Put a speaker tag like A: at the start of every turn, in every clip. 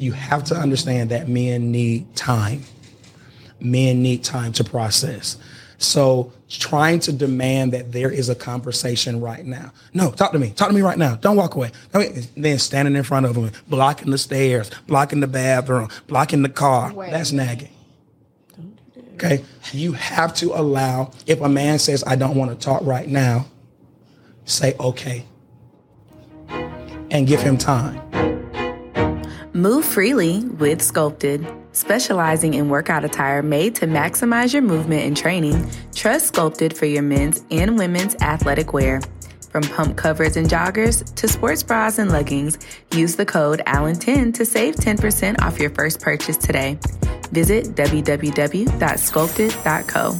A: You have to understand that men need time. Men need time to process. So trying to demand that there is a conversation right now. No, talk to me. Talk to me right now. Don't walk away. Then standing in front of them, blocking the stairs, blocking the bathroom, blocking the car. That's nagging. Okay? You have to allow, if a man says, I don't want to talk right now, say, okay. And give him time.
B: Move freely with Sculpted. Specializing in workout attire made to maximize your movement and training, trust Sculpted for your men's and women's athletic wear. From pump covers and joggers to sports bras and leggings, use the code Allen10 to save 10% off your first purchase today. Visit www.sculpted.co.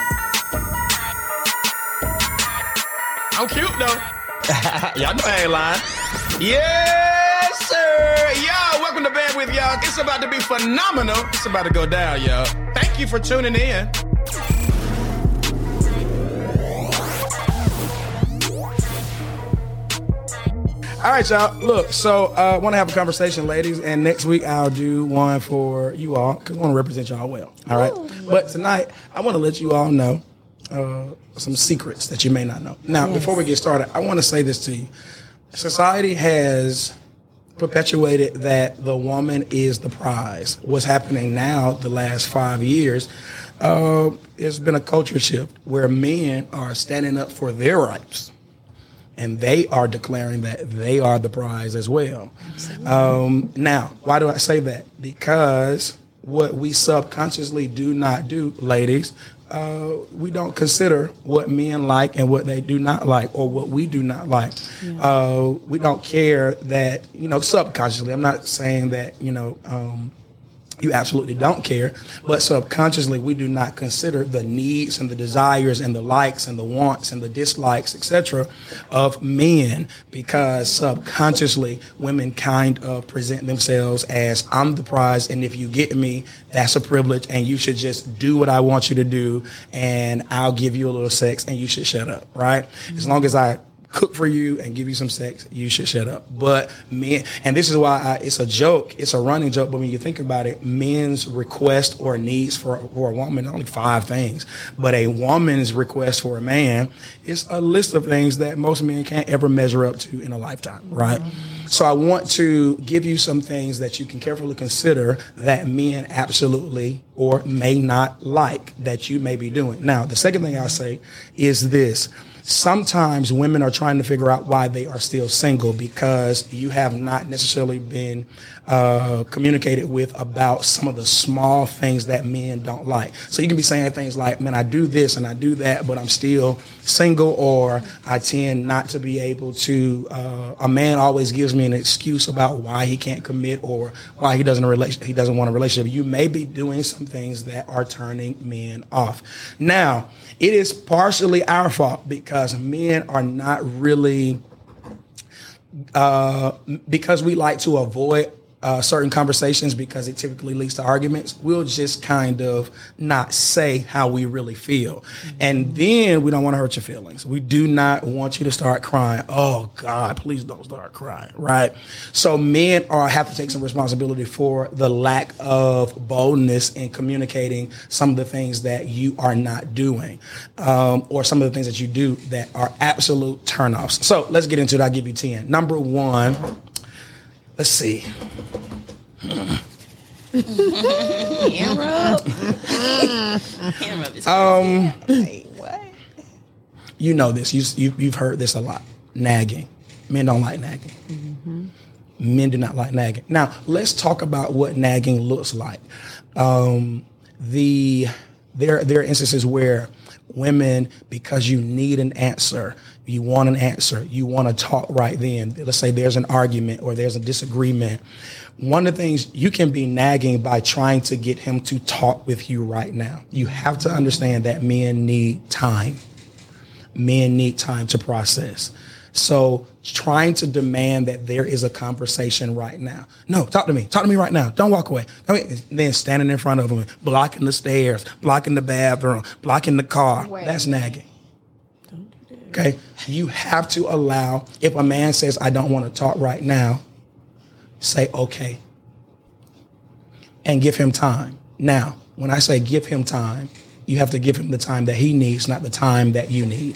A: I'm cute though. Y'all know I ain't lying. Yes, sir. Y'all, welcome to Bandwidth, y'all. It's about to be phenomenal. It's about to go down, y'all. Thank you for tuning in. All right, y'all. Look, so I want to have a conversation, ladies, and next week I'll do one for you all because I want to represent y'all well. All right? But tonight, I want to let you all know some secrets that you may not know. Now, before we get started, I want to say this to you. Society has perpetuated that the woman is the prize. What's happening now, the last 5 years, it's been a culture shift where men are standing up for their rights. And they are declaring that they are the prize as well. Now, why do I say that? Because what we subconsciously do not do, ladies, we don't consider what men like and what they do not like, or what we do not like. We don't care that, subconsciously. I'm not saying that, you absolutely don't care, but subconsciously we do not consider the needs and the desires and the likes and the wants and the dislikes, etc., of men, because subconsciously women kind of present themselves as, I'm the prize, and if you get me, that's a privilege, and you should just do what I want you to do, and I'll give you a little sex, and you should shut up, right? As long as I cook for you and give you some sex, you should shut up. But men, and this is why it's a joke, it's a running joke, but when you think about it, men's request or needs for a woman, only 5 things, but a woman's request for a man is a list of things that most men can't ever measure up to in a lifetime, right? So I want to give you some things that you can carefully consider that men absolutely or may not like that you may be doing. Now, the second thing I'll say is this. Sometimes women are trying to figure out why they are still single because you have not necessarily been communicated with about some of the small things that men don't like. So you can be saying things like, man, I do this and I do that, but I'm still single, or I tend not to be able to, a man always gives me an excuse about why he can't commit or why he doesn't want a relationship. You may be doing some things that are turning men off. Now, it is partially our fault because men are not really, because we like to avoid certain conversations because it typically leads to arguments. We'll just kind of not say how we really feel. And then we don't want to hurt your feelings. We do not want you to start crying. Oh God, please don't start crying, right? So men have to take some responsibility for the lack of boldness in communicating some of the things that you are not doing, or some of the things that you do that are absolute turnoffs. So let's get into it. I'll give you 10. Number 1, let's see. You know this. You've heard this a lot. Nagging. Men don't like nagging. Men do not like nagging. Now, let's talk about what nagging looks like. There are instances where women, because you need an answer, you want an answer, you want to talk right then. Let's say there's an argument or there's a disagreement. One of the things, you can be nagging by trying to get him to talk with you right now. You have to understand that men need time. Men need time to process. So trying to demand that there is a conversation right now. No, talk to me. Talk to me right now. Don't walk away. Then standing in front of him, blocking the stairs, blocking the bathroom, blocking the car. That's nagging. Okay? You have to allow, if a man says, I don't want to talk right now, say, okay. and give him time. Now, when I say give him time, you have to give him the time that he needs, not the time that you need.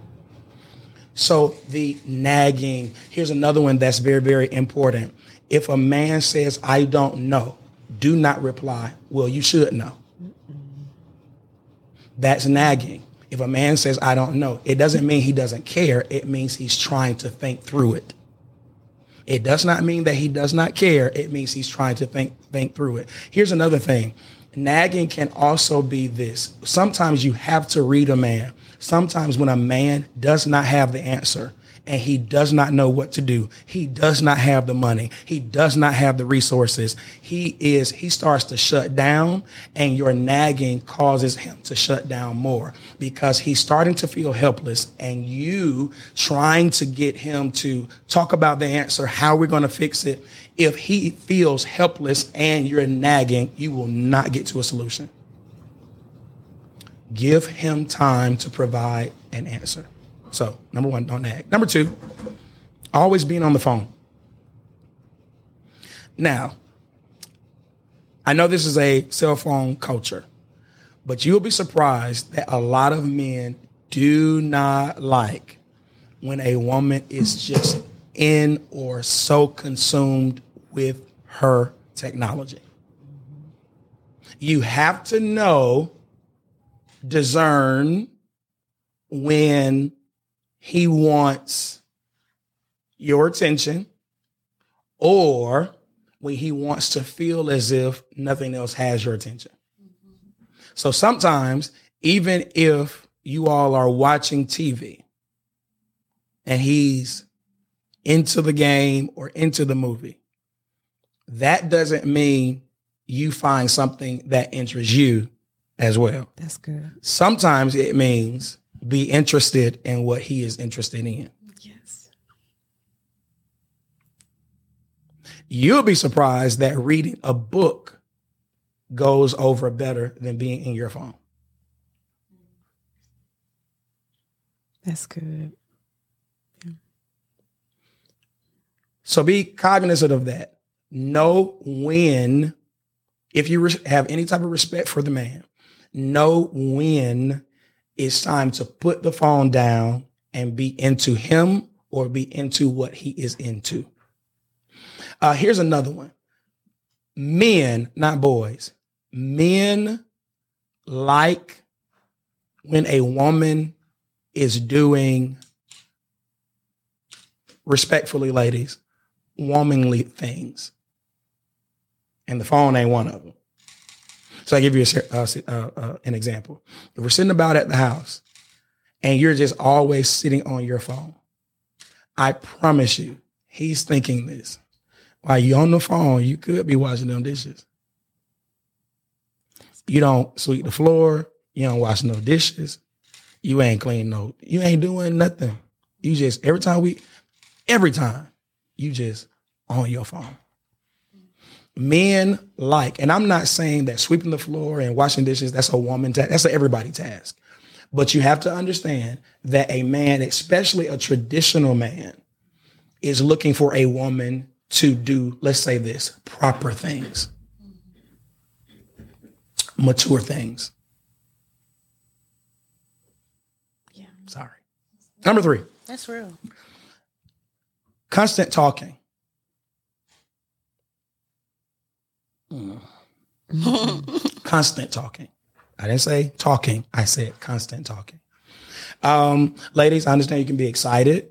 A: So the nagging, here's another one that's very, very important. If a man says, I don't know, do not reply, well, you should know. That's nagging. If a man says, I don't know, it doesn't mean he doesn't care. It means he's trying to think through it. It does not mean that he does not care. It means he's trying to think through it. Here's another thing. Nagging can also be this. Sometimes you have to read a man. Sometimes when a man does not have the answer and he does not know what to do, he does not have the money, he does not have the resources, he starts to shut down, and your nagging causes him to shut down more because he's starting to feel helpless, and you trying to get him to talk about the answer, how we're going to fix it. If he feels helpless and you're nagging, you will not get to a solution. Give him time to provide an answer. So, number one, don't nag. Number two, always being on the phone. Now, I know this is a cell phone culture, but you'll be surprised that a lot of men do not like when a woman is just in or so consumed with her technology. You have to know, discern when he wants your attention or when he wants to feel as if nothing else has your attention. So sometimes, even if you all are watching TV and he's into the game or into the movie, that doesn't mean you find something that interests you as well.
C: That's good.
A: Sometimes it means be interested in what he is interested in.
C: Yes.
A: You'll be surprised that reading a book goes over better than being in your phone.
C: That's good. Yeah.
A: So be cognizant of that. Know when, if you have any type of respect for the man, know when it's time to put the phone down and be into him or be into what he is into. Here's another one. Men, not boys. Men like when a woman is doing, respectfully, ladies, womanly things. And the phone ain't one of them. So I give you an example. If we're sitting about at the house and you're just always sitting on your phone, I promise you, he's thinking this. While you're on the phone, you could be washing them dishes. You don't sweep the floor. You don't wash no dishes. You ain't clean you ain't doing nothing. You just, every time, you just on your phone. Men like, and I'm not saying that sweeping the floor and washing dishes, that's a woman task. That's an everybody task. But you have to understand that a man, especially a traditional man, is looking for a woman to do, let's say this, proper things, mature things.
C: Yeah.
A: Sorry. Number 3.
C: That's real.
A: Constant talking. Constant talking. I didn't say talking. I said constant talking. Ladies, I understand you can be excited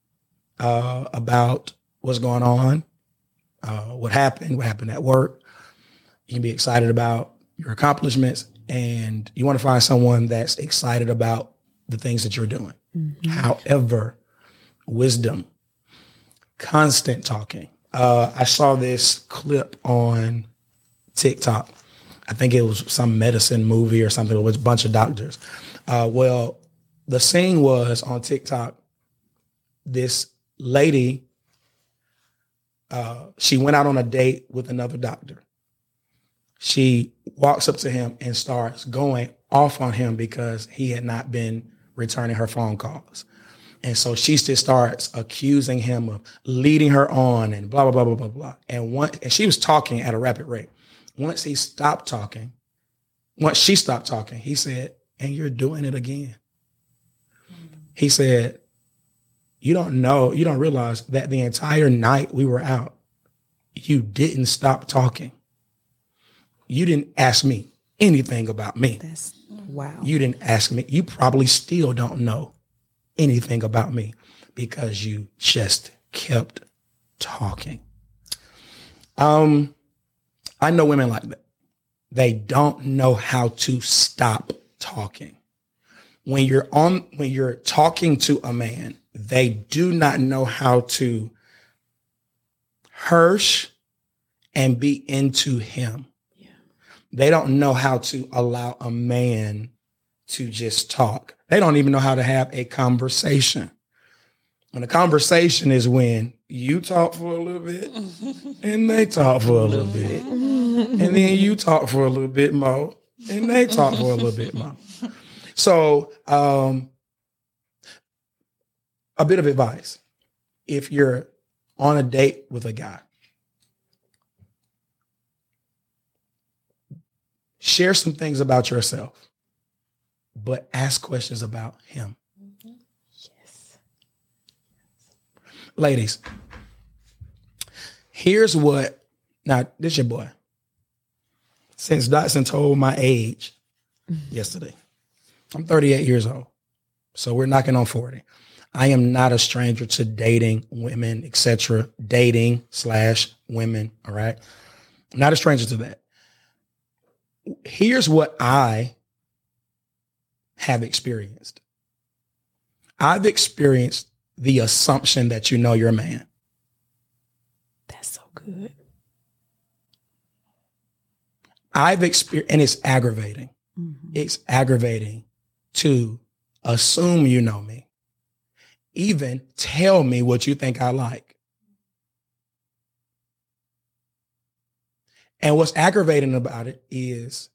A: about what's going on, what happened at work. You can be excited about your accomplishments, and you want to find someone that's excited about the things that you're doing. Mm-hmm. However, wisdom, constant talking. I saw this clip on TikTok. I think it was some medicine movie or something. It was a bunch of doctors. Well, the scene was on TikTok. This lady, she went out on a date with another doctor. She walks up to him and starts going off on him because he had not been returning her phone calls. And so she just starts accusing him of leading her on and blah, blah, blah, blah, blah, blah. And she was talking at a rapid rate. Once he stopped talking, once she stopped talking, he said, and you're doing it again. He said, you don't realize that the entire night we were out, you didn't stop talking. You didn't ask me anything about me.
C: That's wow.
A: You didn't ask me. You probably still don't know anything about me because you just kept talking. I know women like that. They don't know how to stop talking. When you're talking to a man, they do not know how to hirsch and be into him. Yeah. They don't know how to allow a man to just talk. They don't even know how to have a conversation. And a conversation is when you talk for a little bit and they talk for a little bit. And then you talk for a little bit more and they talk for a little bit more. So a bit of advice. If you're on a date with a guy, share some things about yourself, but ask questions about him.
C: Yes.
A: Ladies, here's what, now this your boy. Since Dotson told my age yesterday, I'm 38 years old. So we're knocking on 40. I am not a stranger to dating women, etc. Dating/women. All right. I'm not a stranger to that. Here's what I have experienced. I've experienced the assumption that you know you're a man.
C: That's so good.
A: I've experienced, and it's aggravating. Mm-hmm. It's aggravating to assume you know me. Even tell me what you think I like. And what's aggravating about it is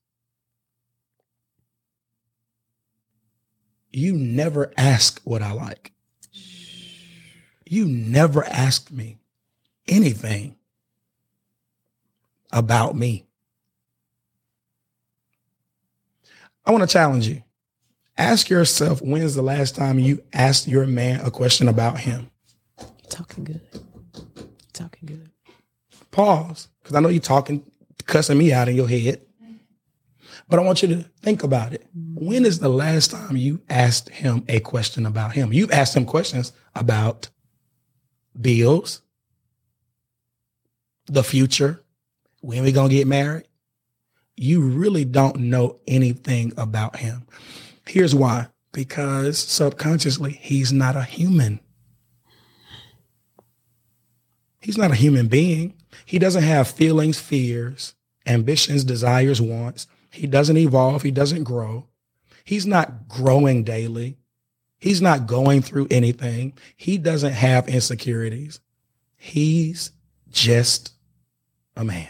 A: you never ask what I like. You never asked me anything about me. I want to challenge you. Ask yourself, when's the last time you asked your man a question about him?
C: Talking good. Talking good.
A: Pause, because I know you're cussing me out in your head. But I want you to think about it. When is the last time you asked him a question about him? You've asked him questions about bills, the future, when we gonna get married. You really don't know anything about him. Here's why. Because subconsciously, he's not a human. He's not a human being. He doesn't have feelings, fears, ambitions, desires, wants. He doesn't evolve. He doesn't grow. He's not growing daily. He's not going through anything. He doesn't have insecurities. He's just a man.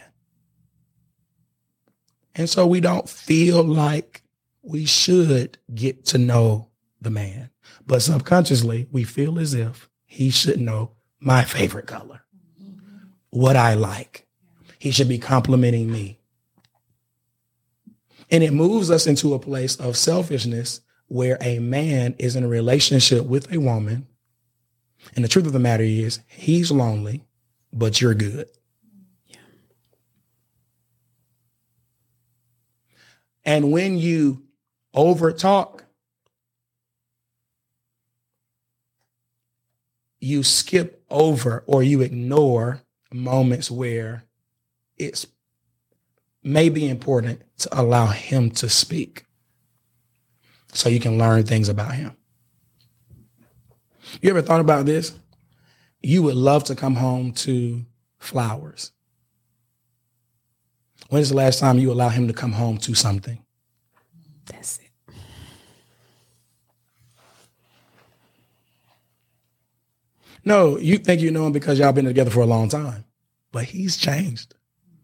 A: And so we don't feel like we should get to know the man. But subconsciously, we feel as if he should know my favorite color, what I like. He should be complimenting me. And it moves us into a place of selfishness where a man is in a relationship with a woman. And the truth of the matter is he's lonely, but you're good. And when you overtalk, you skip over or you ignore moments where it's maybe important to allow him to speak so you can learn things about him. You ever thought about this? You would love to come home to flowers. When's the last time you allow him to come home to something?
C: That's it.
A: No, you think you know him because y'all been together for a long time, but he's changed.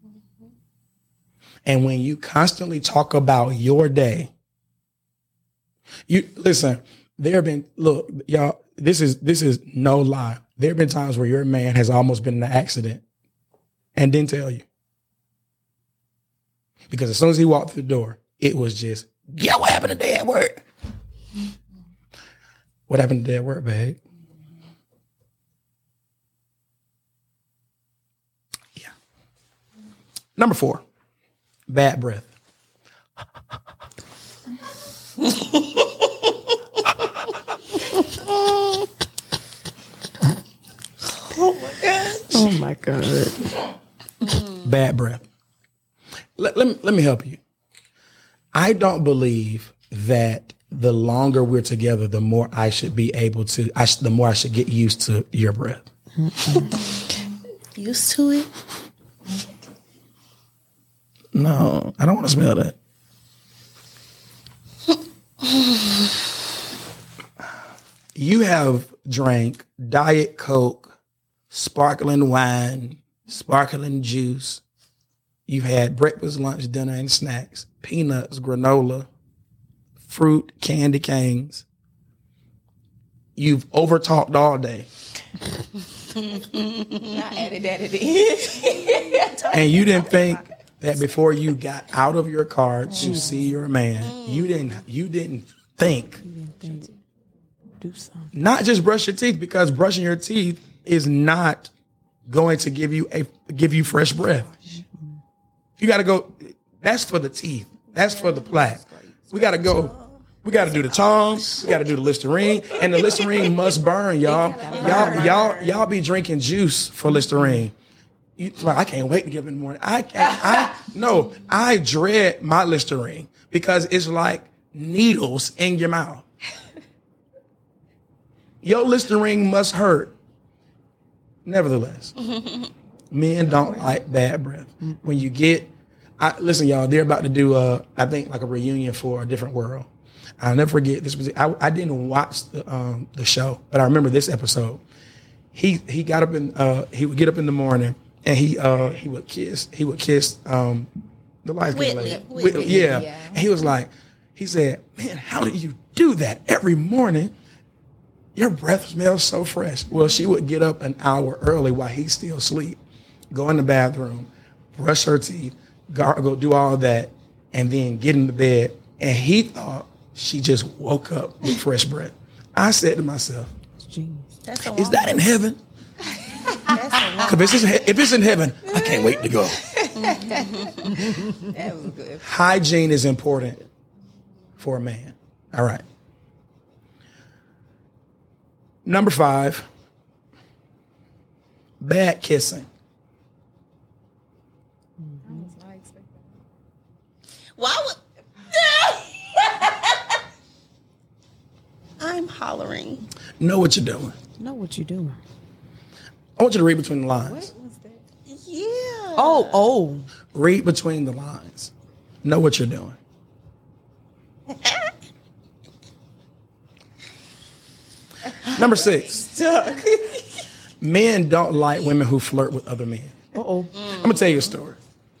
A: And when you constantly talk about your day, you listen, there have been, look, y'all, this is no lie. There have been times where your man has almost been in an accident and didn't tell you. Because as soon as he walked through the door, it was just, yeah, what happened to Dad at work? What happened to Dad at work, babe? Yeah. Number 4, bad breath.
C: Oh my God.
A: Bad breath. Let me help you. I don't believe that the longer we're together, the more I should be able to, the more I should get used to your breath.
D: Used to it?
A: No, I don't want to smell that. You have drank Diet Coke, sparkling wine, sparkling juice. You've had breakfast, lunch, dinner, and snacks, peanuts, granola, fruit, candy canes. You've overtalked all day.
D: I added that at the end.
A: And you didn't think that before you got out of your car to see your man, you didn't think.
C: Do something.
A: Not just brush your teeth, because brushing your teeth is not going to give you fresh breath. You got to go. That's for the teeth. That's for the plaque. We got to go. We got to do the tongue. We got to do the Listerine, and the Listerine must burn, y'all. Y'all be drinking juice for Listerine. I can't wait to get up in the morning. I dread my Listerine because it's like needles in your mouth. Your Listerine must hurt. Nevertheless, men don't like bad breath. When you listen, y'all, they're about to do I think like a reunion for A Different World. I'll never forget this was. I didn't watch the show, but I remember this episode. He got up he would get up in the morning and he would kiss the light skin lady.
D: Whitney.
A: Yeah. And he said, man, how do you do that every morning? Your breath smells so fresh. Well, she would get up an hour early while he's still asleep, go in the bathroom, brush her teeth, go do all that, and then get in the bed. And he thought she just woke up with fresh breath. I said to myself, is that in heaven? Because if it's in heaven, I can't wait to go.
D: That was good.
A: Hygiene is important for a man. All right. Number 5, bad kissing.
D: Why would I'm hollering.
A: Know what you're doing.
C: Know what you're doing.
A: I want you to read between the lines.
D: Yeah.
C: Oh.
A: Read between the lines. Know what you're doing. Number 6. Men don't like women who flirt with other men.
C: Uh-oh.
A: I'm going to tell you a story.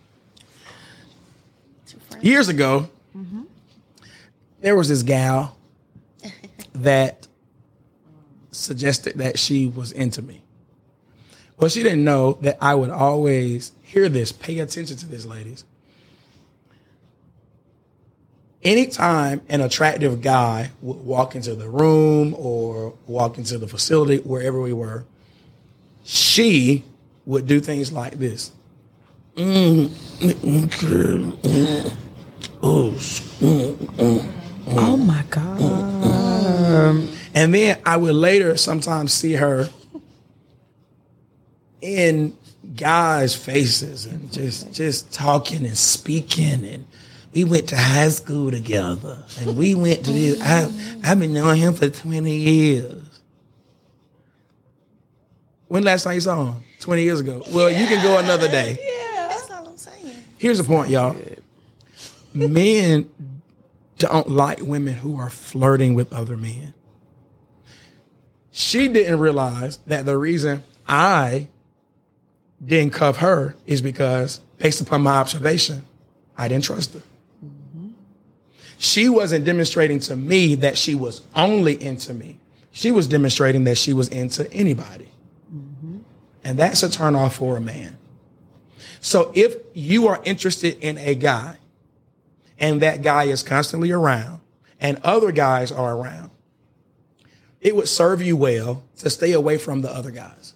A: Years ago, there was this gal that suggested that she was into me. Well, she didn't know that I would always hear this. Pay attention to this, ladies. Anytime an attractive guy would walk into the room or walk into the facility, wherever we were, she would do things like this.
C: Oh my God.
A: And then I would later sometimes see her in guys' faces and just talking and speaking, and we went to high school together and we went to this. I've been knowing him for 20 years. When last time you saw him? 20 years ago. Well, you can go another day.
D: Yeah, that's all I'm saying.
A: Here's the point, y'all. Men don't like women who are flirting with other men. She didn't realize that the reason I didn't cuff her is because, based upon my observation, I didn't trust her. She wasn't demonstrating to me that she was only into me. She was demonstrating that she was into anybody. And that's a turnoff for a man. So if you are interested in a guy and that guy is constantly around and other guys are around, it would serve you well to stay away from the other guys.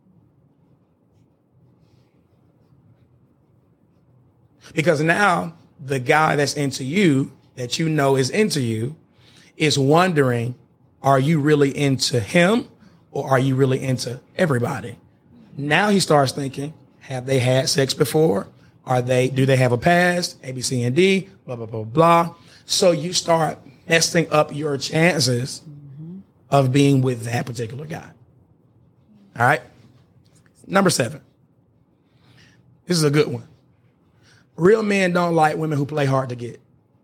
A: Because now the guy that's into you, that you know is into you, is wondering, are you really into him or are you really into everybody? Now he starts thinking, have they had sex before? Do they have a past? A, B, C, and D, blah, blah, blah, blah. So you start messing up your chances of being with that particular guy. All right. Number 7. This is a good one. Real men don't like women who play hard to get.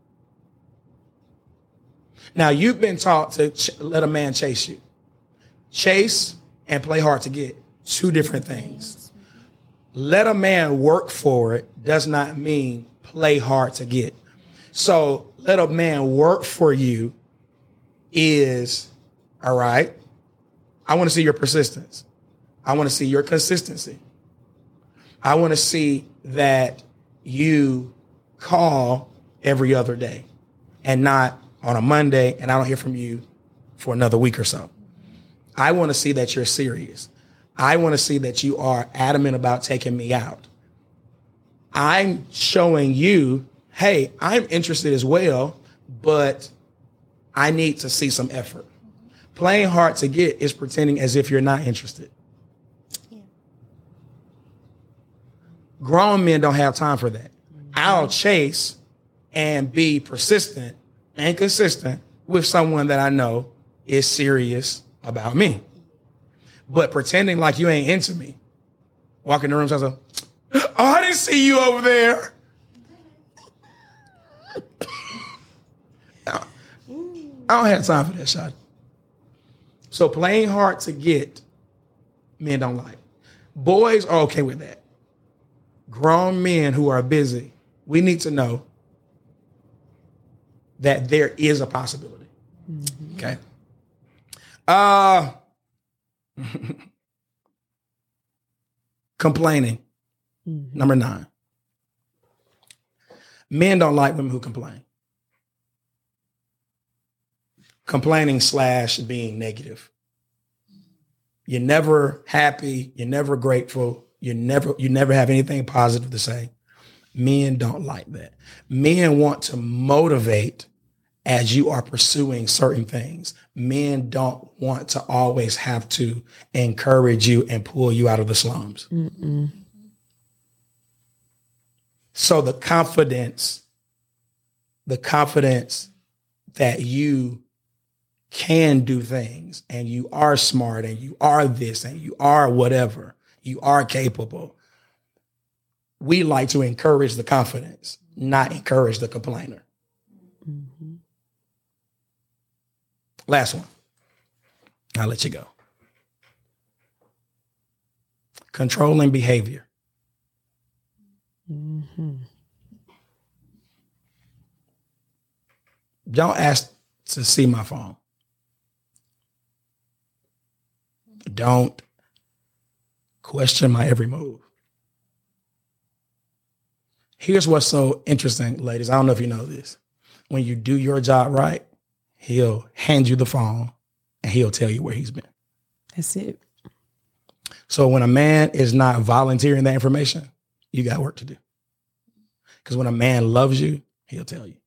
A: Now, you've been taught to let a man chase you. Chase and play hard to get, 2 different things. Let a man work for it does not mean play hard to get. So let a man work for you is, all right, I want to see your persistence. I want to see your consistency. I want to see that you call every other day and not on a Monday and I don't hear from you for another week or so. I want to see that you're serious. I want to see that you are adamant about taking me out. I'm showing you, hey, I'm interested as well, but I need to see some effort. Playing hard to get is pretending as if you're not interested. Yeah. Grown men don't have time for that. I'll chase and be persistent and consistent with someone that I know is serious about me. But pretending like you ain't into me, walk in the room, so I say, oh, I didn't see you over there. I don't have time for that shot. So playing hard to get, men don't like. Boys are okay with that. Grown men who are busy, we need to know that there is a possibility. Mm-hmm. Okay. Complaining. Mm-hmm. Number 9. Men don't like women who complain. Complaining / being negative. You're never happy. You're never grateful. You never have anything positive to say. Men don't like that. Men want to motivate as you are pursuing certain things. Men don't want to always have to encourage you and pull you out of the slums. Mm-mm. So the confidence that you can do things and you are smart and you are this and you are whatever, you are capable. We like to encourage the confidence, not encourage the complainer. Mm-hmm. Last one. I'll let you go. Controlling behavior. Mm-hmm. Don't ask to see my phone. Don't question my every move. Here's what's so interesting, ladies. I don't know if you know this. When you do your job right, he'll hand you the phone and he'll tell you where he's been.
C: That's it.
A: So when a man is not volunteering that information, you got work to do. Because when a man loves you, he'll tell you.